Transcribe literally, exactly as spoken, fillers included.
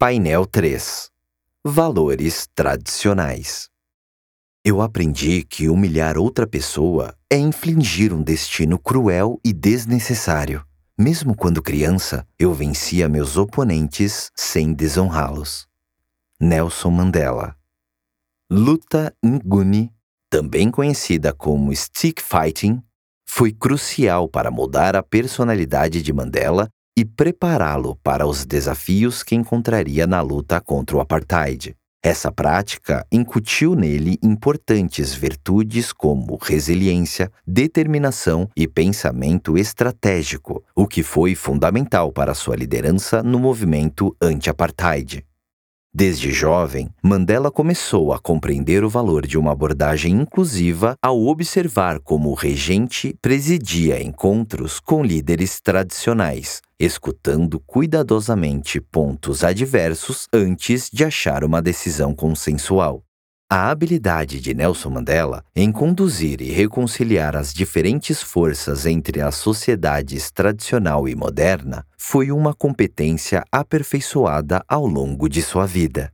Painel três. Valores tradicionais. Eu aprendi que humilhar outra pessoa é infligir um destino cruel e desnecessário. Mesmo quando criança, eu vencia meus oponentes sem desonrá-los. Nelson Mandela. Luta Nguni, também conhecida como stick fighting, foi crucial para moldar a personalidade de Mandela e prepará-lo para os desafios que encontraria na luta contra o apartheid. Essa prática incutiu nele importantes virtudes como resiliência, determinação e pensamento estratégico, o que foi fundamental para sua liderança no movimento anti-apartheid. Desde jovem, Mandela começou a compreender o valor de uma abordagem inclusiva ao observar como o regente presidia encontros com líderes tradicionais, escutando cuidadosamente pontos adversos antes de achar uma decisão consensual. A habilidade de Nelson Mandela em conduzir e reconciliar as diferentes forças entre as sociedades tradicional e moderna foi uma competência aperfeiçoada ao longo de sua vida.